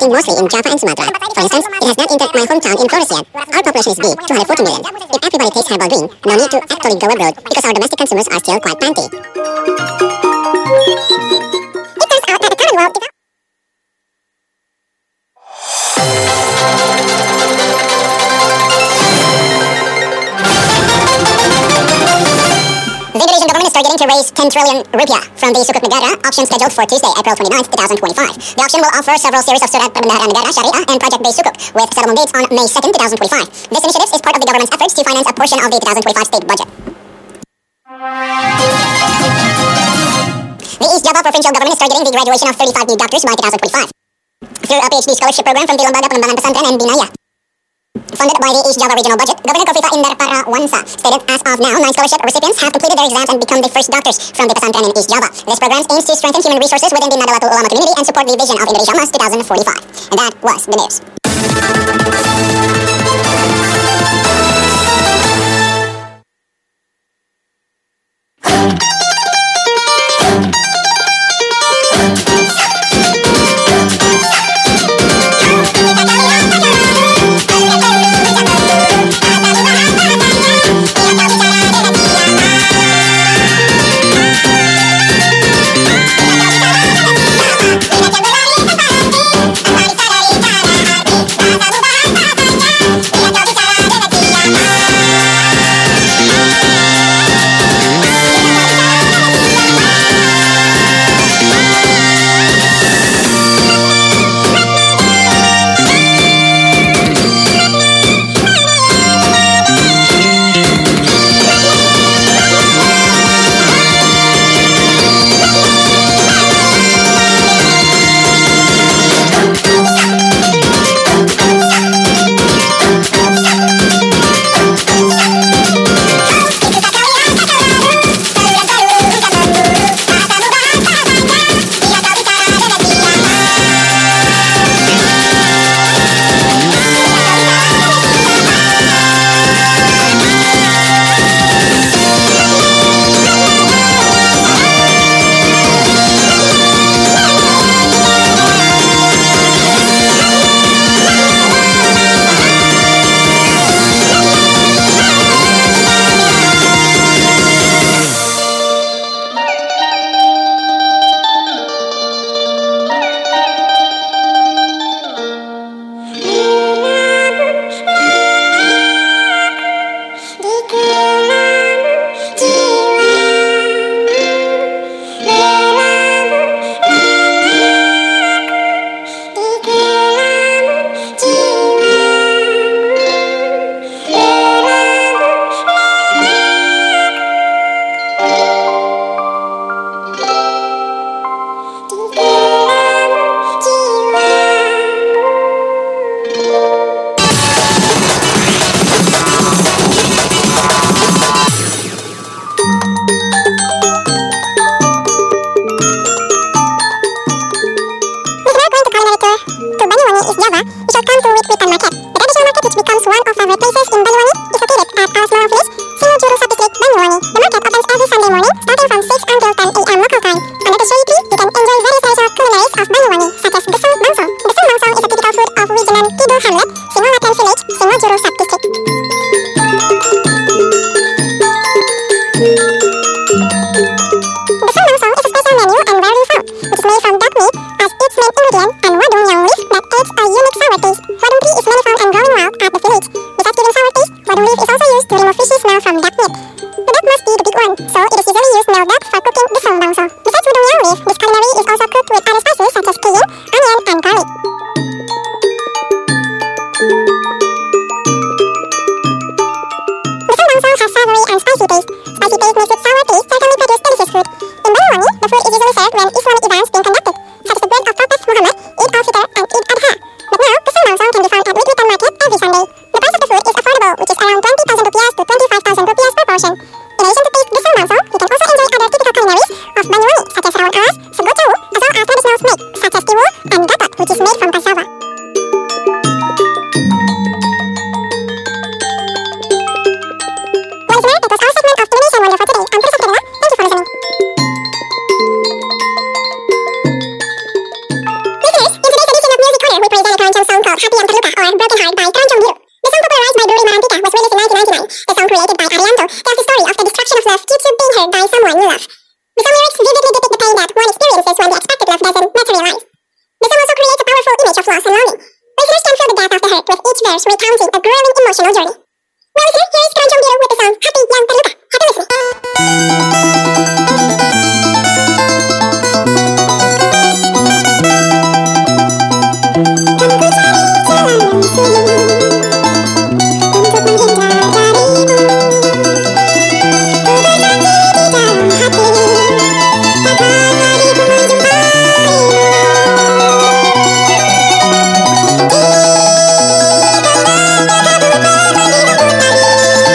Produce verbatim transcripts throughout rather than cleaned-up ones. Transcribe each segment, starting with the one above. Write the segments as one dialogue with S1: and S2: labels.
S1: living mostly in Java and Sumatra. For instance, it has not entered my hometown in Flores yet. Our population is big, two hundred forty million. If everybody takes herbal drink, no need to actually go abroad because our domestic consumers are still quite plenty. It turns out that the common world developed. The Indonesian government is targeting to raise ten trillion rupiah from the Sukuk Negara auction scheduled for Tuesday, April twenty-ninth, twenty twenty-five. The auction will offer several series of Surat Perbendaharaan Negara Syariah and project-based Sukuk with settlement dates on May second, twenty twenty-five. This initiative is part of the government's efforts to finance a portion of the twenty twenty-five state budget. The East Java provincial government is targeting the graduation of thirty-five new doctors by twenty twenty-five through a PhD scholarship program from the Lembaga Pengembangan Pesantren and Binaya. Funded by the East Java regional budget, Governor Kofifa Indar Parawansa stated as of now, nine scholarship recipients have completed their exams and become the first doctors from the pesantren in East Java. This program aims to strengthen human resources within the Nahdlatul Ulama community and support the vision of Indonesia Mas twenty forty-five. And that was the news. by someone you love. The song lyrics vividly depict the pain that one experiences when the expected love doesn't materialize. The song also creates a powerful image of loss and longing. Listeners can feel the depth of the hurt with each verse recounting a grueling emotional journey. Well, listener, here is Keranjang Biru with the song Hati Yang Terluka. Happy listening.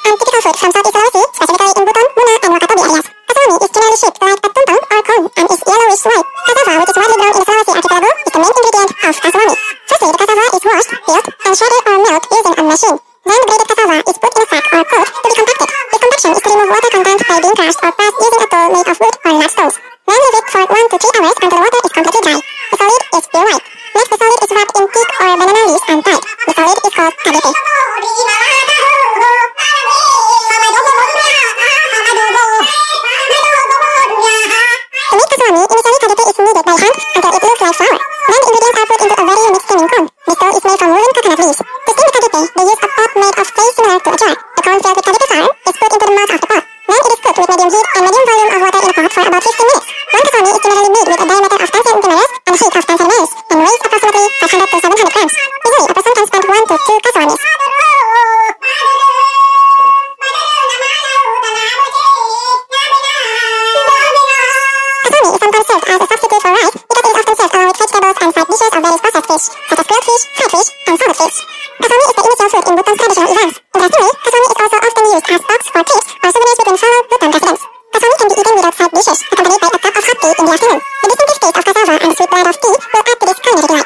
S1: and typical food from Southeast Sulawesi, specifically in Buton, Muna, and Wakatobi areas. Kasawami is generally shaped like a tumpeng or cone and is yellowish white. Cassava, which is widely grown in the Sulawesi archipelago, is the main ingredient of kasawami. Firstly, the cassava is washed, peeled, and shredded or milled using a machine. Then the grated cassava is put in a sack or coat to be compacted. This compaction is to remove water content by being crushed or pressed using a tool made of wood or nut stones. Then leave it for one to three hours until the water is completely dry. The solid is pure white. Next, the solid is wrapped in teak or banana leaves and tied. The solid is called kadipe. To make kasawami, initially kadipe is kneaded by hand until it looks like flour. Then the ingredients are put into a very unique steaming cone. This dough is made from woolen coconut leaves. To steam the kadipe, they use a pot made of clay similar to a jar. The corn filled with kadipe flour is put into the mouth of the pot. Then it is cooked with medium heat and medium volume of water in a pot for about fifteen minutes. One kasawami is generally made with a diameter of ten centimeters and a height of ten centimeters and weighs approximately five hundred to seven hundred grams. Usually, a person can spend one to two kasawamis. Kasawami is sometimes served as a substitute for rice because it is often served along with vegetables and side dishes of various processed fish, such as grilled fish, fried fish, and salted fish. Kasawami is the initial food in Buton's traditional events. Interestingly, kasawami is also often used as box for trips or souvenirs within fellow Buton residents. Kasawami can be eaten without side dishes, accompanied by a cup of hot tea in the afternoon. The distinctive taste of cassava and the sweet blend of tea will add to this culinary delight.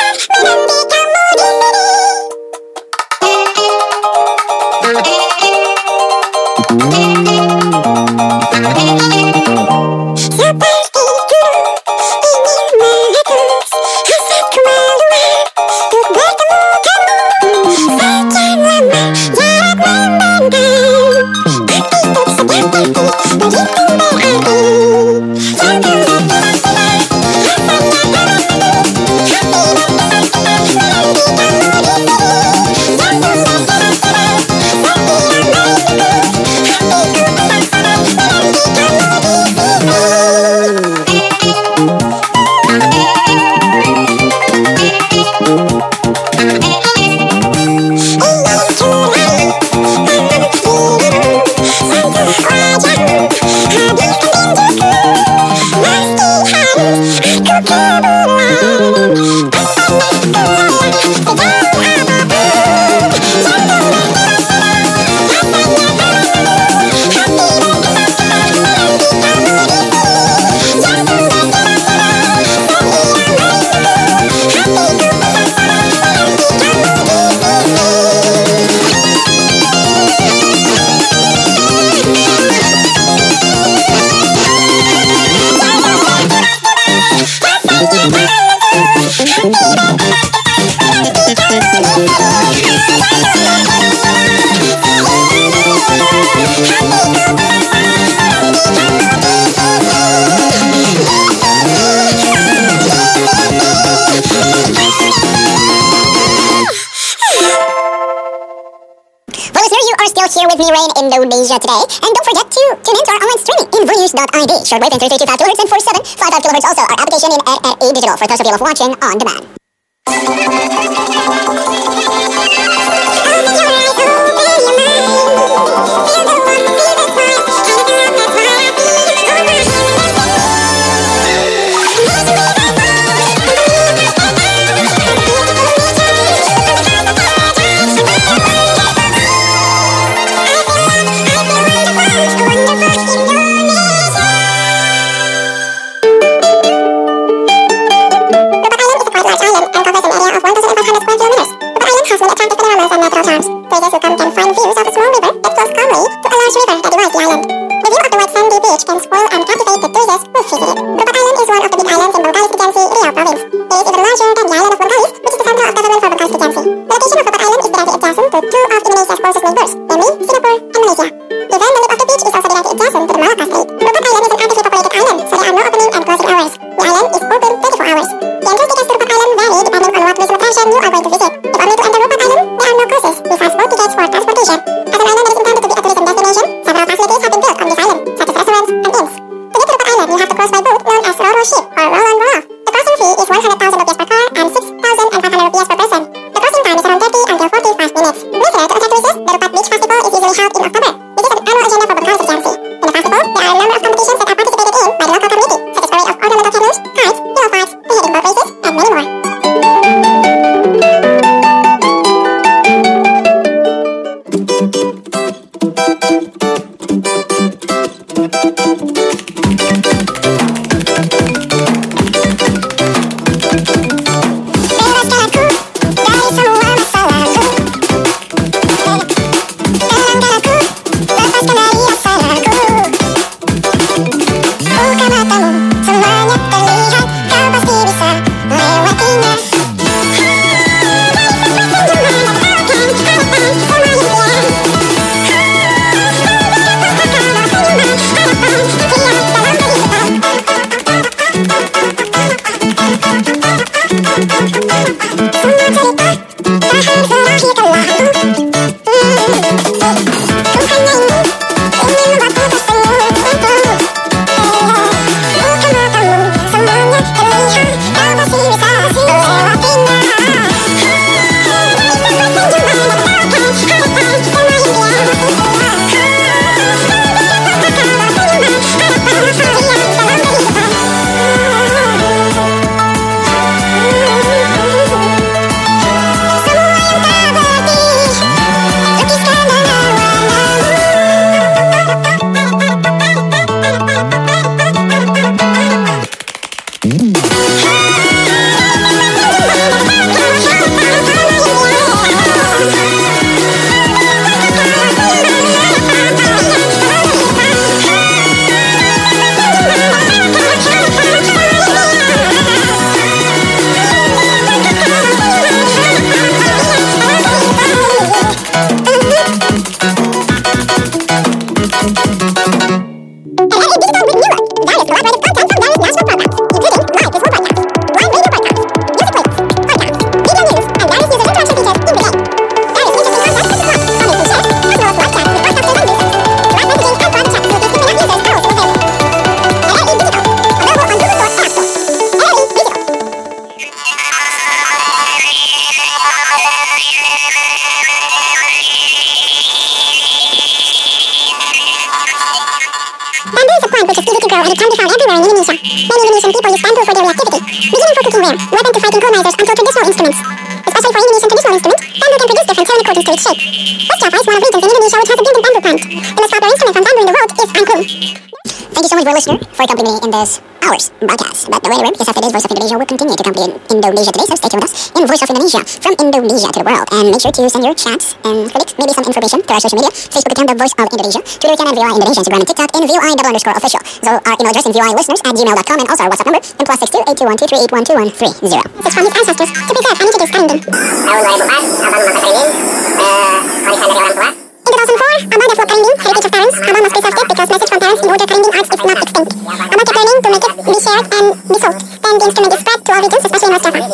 S2: Thank you.
S1: are still here with me, Rain, Indonesia today. And don't forget to tune in to our online streaming in Voice dot I D. Shortwave in three three two five kilohertz and four seven five five kilohertz. Also, our application in R R A Digital for those of you who love watching on demand. For accompanying me in this hour's broadcast. But don't worry, because after this, Voice of Indonesia will continue to accompany Indonesia today, so stay tuned with us in Voice of Indonesia from Indonesia to the world. And make sure to send your chats and click maybe some information to our social media. Facebook account, The Voice of Indonesia. Twitter account, V O I Indonesia. Instagram and TikTok, in V O I double underscore official. So our email address in V O I listeners at gmail dot com, and also our WhatsApp number in plus six two eight two one two three eight one two one three zero. It's from his ancestors to preserve and introduce Karinding. Tahun dua ribu empat, Abang mengangkat Karinding, uh, warisan dari orang tua. In two thousand four, Abang developed Karinding, Heritage of Parents. Abang must preserve it because message from parents in order Karinding arts is not extinct. Abang kept learning to make it be shared and be sold. Then the instrument is spread to all regions, especially in West Java.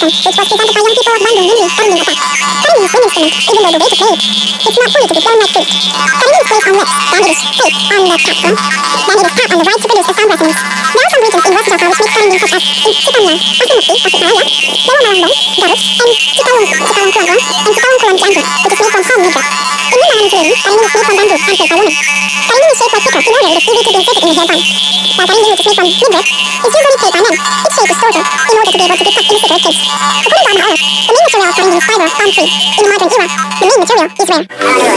S1: which was presented by young people of Bandung, namely Karinding Attack. Karinding is wind instrument, even though the way to play it, it's not fully to be blown like flute. Karinding is placed on left, then it is straight on the cap drum, then it is tapped on the right to produce a sound resonance. There are some regions in West Java which make Karinding such as in Cipanyan, Asimukti, Tasikmalaya, Jawa Malangbong, Garut, and Cikalong, Cikalong Kulonggong, and Cikalong Kulon Cianjur, which is made from palm wood. In Mindanao Karinding is made from bamboo and paper woven. Karinding is shaped like peacock in order it is easy to be inserted in the hair bun. While Karinding, which is made from midrib, is usually played by men. Its shape is shorter in order to be able to be cut in a cigarette case. According to Ahmad Olaf, the main material of Karinding is fiber, palm tree. In the modern era, the main material is ware.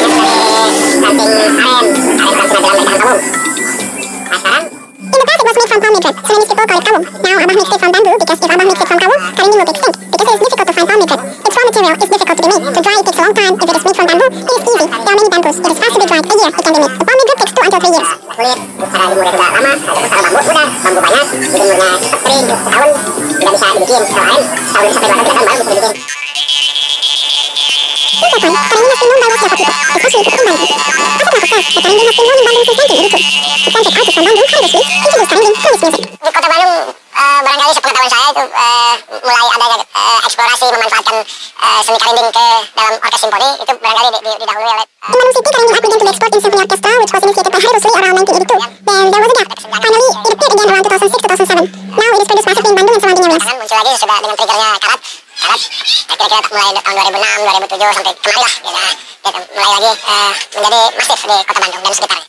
S1: In the past it was made from palm midrib, so many people call it kawung. Now Abah makes it from bamboo because if Abah makes it from kawung, Karinding will be extinct because it is difficult to find palm midrib. Its raw material is difficult to be made. To dry it takes a long time. If it is made from bamboo, it is easy. There are many bamboos. It is fast to be dried. A year it can be made. The palm midrib takes two until three years.
S2: Kulit, cara jemurnya juga lama, ada usaha bambu mudah, bambu banyak, dijemurnya cepat kering, setahun tidak bisa dibikin, kalau lain setahun sampai dua tahun tidak baru bisa dibikin.
S1: Since that time, Karinding has been known by most Java people, especially people in Bandung. As a matter of fact, the Karinding has been known in Bandung since nineteen eighty-two. Talented artists from Bandung, Harvey Smith, introduced Karinding to his music.
S2: Di kota Bandung, uh, barangkali sepengetahuan saya itu uh, mulai adanya uh, eksplorasi memanfaatkan uh, seni Karinding ke dalam orkes simfoni, itu barangkali di, di, didahului oleh
S1: In Bandung City, Karinding art began to be explored in symphony orchestra, which was initiated by Hari Rusli around nineteen eighty-two. Then there was a gap. Finally, it appeared again around two thousand six to two thousand seven. Now it is produced massively in Bandung and surrounding areas.
S2: muncul lagi sudah dengan triggernya karat, karat, kira-kira mulai tahun dua ribu enam, dua ribu tujuh sampai kemari lah, ya, ya, mulai lagi uh, menjadi masif di kota Bandung dan sekitarnya.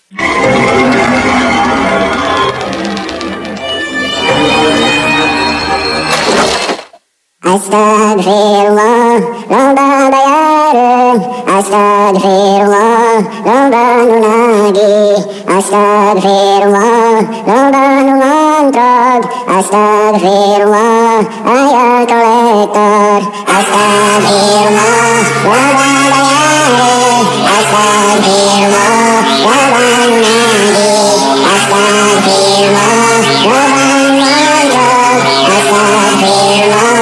S1: Astagfirullah, loba bayaran. Astagfirullah, loba nunagi. Astagfirullah, loba numantrog. Astagfirullah, ayat kolektor. Astagfirullah, loba bayaran. Astagfirullah, loba nunagi. Astagfirullah, loba numantrog. Astagfirullah.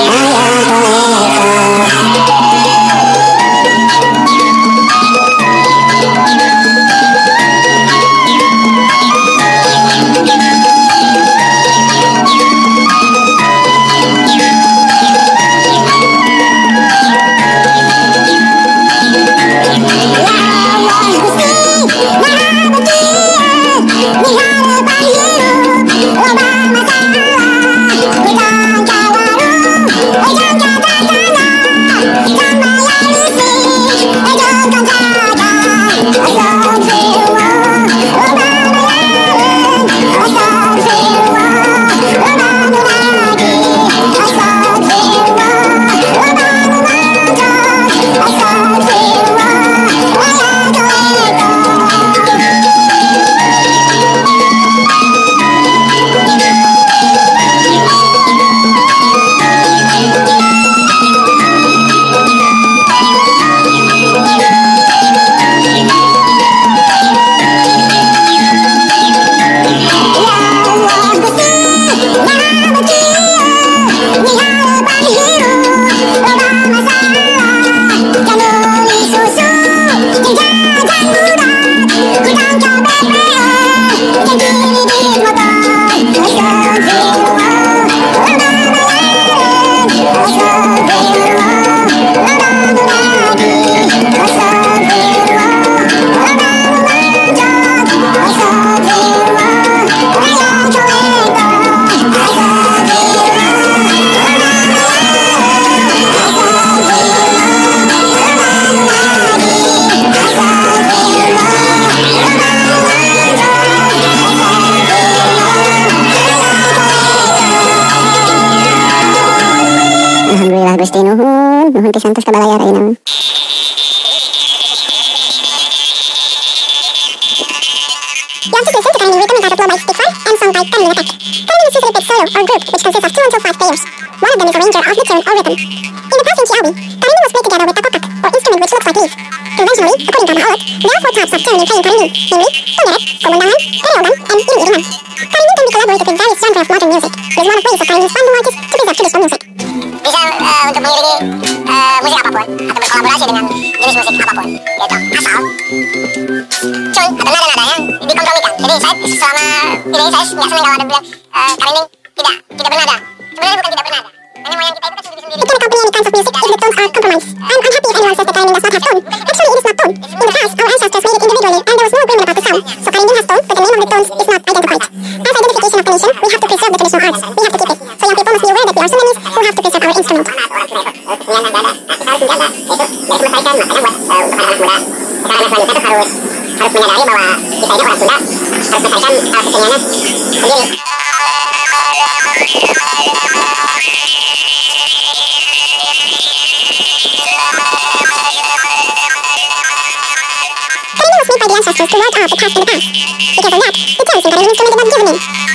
S1: Gusti nuhun, nuhun pisan tos kabalayar ayeuna. You have to listen to Karinding written and titled by Stick Five and sung by Karinding Attack. Karinding is usually played solo or group, which consists of two until five players. One of them is arranger of the tune or rhythm. In the past in Ciawi, Karinding was played together with takotak, or instrument which looks like leaves. Conventionally, according to Ahmad Olaf, there are four types of tune in playing Karinding, namely Tongeret, Komundangan, Kareogan, and Iring-Iringan. Karinding can be collaborated with various genres of modern music. It is one of ways of Karinding's Bandung artists to preserve traditional music.
S2: Bisa uh, untuk mengiringi uh, musik apapun atau berkolaborasi dengan jenis musik apapun, yaitu asal cun atau nada-nadanya dikompromikan. Jadi saya selama ini saya nggak senang kalau ada bilang uh, Karinding tidak tidak bernada. Sebenarnya bukan tidak bernada, Nenek moyang kita itu kan sendiri-sendiri.
S1: It can accompany any kinds of music if the tones are compromised. I'm unhappy if anyone says that Kalindian does not have tone. Actually, it is not tone. In the past, our ancestors made it individually, and there was no agreement about the sound. So Kalindian has tone, but the name of the tones is not identified. As identification of the nation, we have to preserve the traditional arts. We have to keep it. So young people must be aware that we are Sudanese who have to preserve our instrument.
S2: Orang Sudan itu, kita harus menjaga. Itu dari selesaikan makanya buat untuk anak-anak muda. Sekarang anak wanita itu harus harus menyadari bahwa kita ini orang Sunda harus selesaikan hal keseniannya sendiri.
S1: Kalindian was made by the ancestors to ward off the past and the past. Because of that, the terms in Kalindian instrument did not give a name.